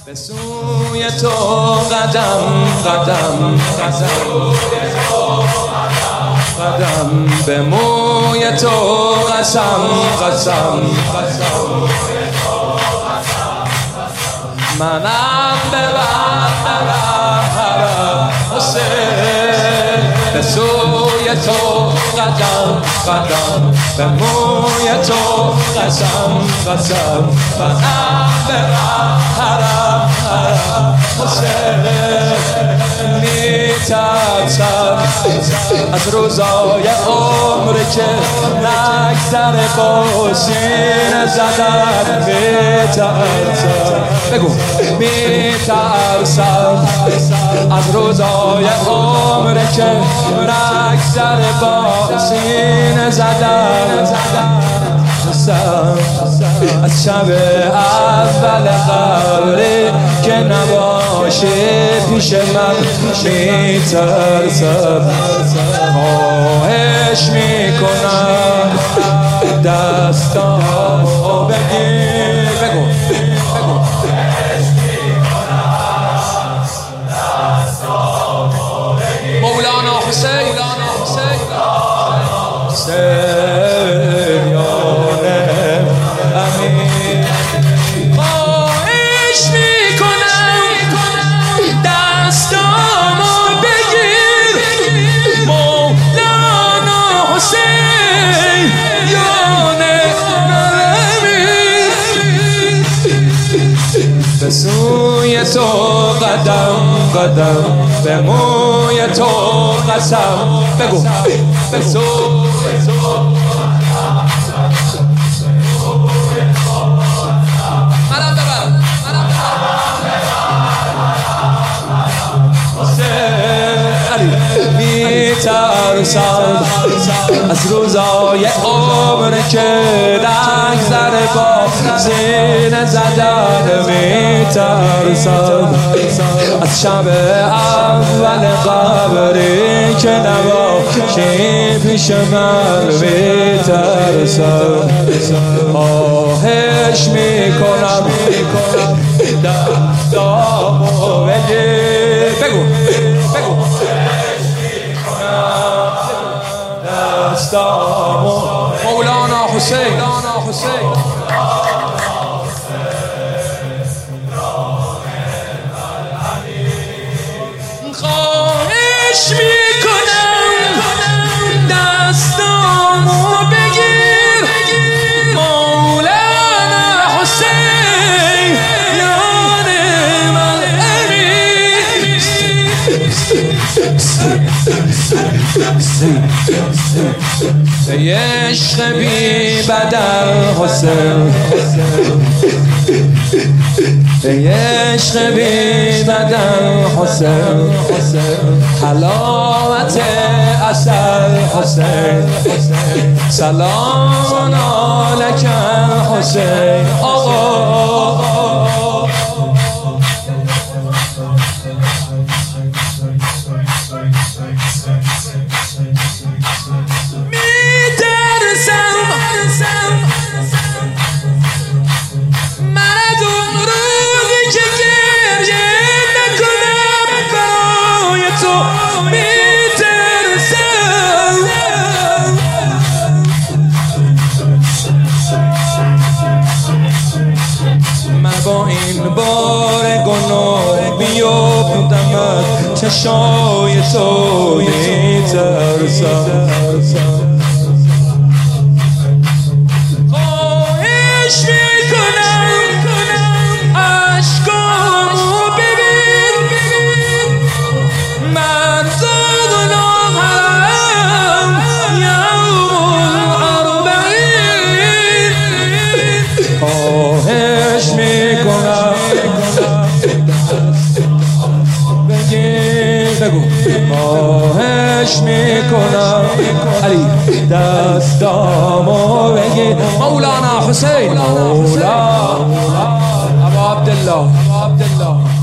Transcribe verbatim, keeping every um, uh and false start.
به سوی تو قدم قدم قدم قدم به موی تو قسم قسم قسم منم ببر برم حسین به سوی تو قدم قدم به موی تو قسم قسم منم برم حرم حرم حسین میترسم از روزای عمر که نگذره با سینه زدن میترسم بگو میترسم از روزای عمر که نگذره با سینه زدن از شب اول قبری که نباشه پیش من میترسم خواهش میکنم دستامو بگیر بگو بگو مولانا حسین مولانا حسین حسین یاره امین خواهش میکنم دستامو بگیر مولانا حسین یاره امین به سوی تو قدم قدم به موی تو قسم بگو به سوی تو منم ببر منم علی میترسم از روزای عمر که نگذره با سینه زدن میترسم از شب اول قبری که نباشی پیش من میترسم خواهش میکنم دستامو بگیر بگو بگو دستامو مولانا حسین مولانا حسین خواهش میکنم دستامو بگیر مولانا حسین یار من امین ای عشق بی بدل حسین ای عشق بی بدل حسین حلاوت عسل حسین سلام علیک حسین آقا با این بار گناه بیافتم چشای تو میترسم خواهش میکنم عشقامو ببین من گناهکارم یوم الاربعین خواهش میکنم بگو خواهش میکنم علی دستامو بگیر مولانا حسین مولانا ابا عبدالله